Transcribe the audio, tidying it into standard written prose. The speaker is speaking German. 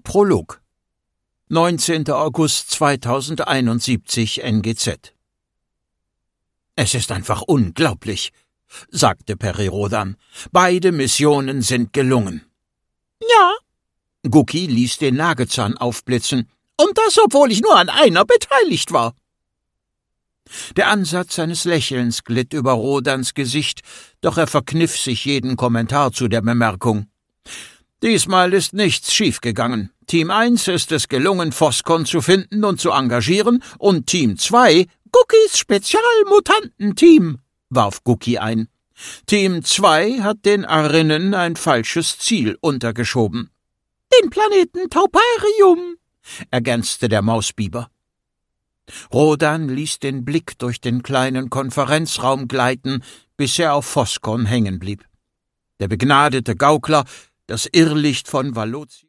Prolog 19. August 2071 NGZ. »Es ist einfach unglaublich«, sagte Peri-Rodan. »Beide Missionen sind gelungen.« »Ja«, Guki ließ den Nagezahn aufblitzen. »Und das, obwohl ich nur an einer beteiligt war.« Der Ansatz seines Lächelns glitt über Rodans Gesicht, doch er verkniff sich jeden Kommentar zu der Bemerkung. »Diesmal ist nichts schiefgegangen. Team 1 ist es gelungen, Phosphon zu finden und zu engagieren, und Team 2, Gukis Spezialmutantenteam«, warf Guki ein. Team 2 hat den Arinnen ein falsches Ziel untergeschoben. »Den Planeten Tauparium«, ergänzte der Mausbiber. Rodan ließ den Blick durch den kleinen Konferenzraum gleiten, bis er auf Phosphon hängen blieb. Der begnadete Gaukler, das Irrlicht von Valozi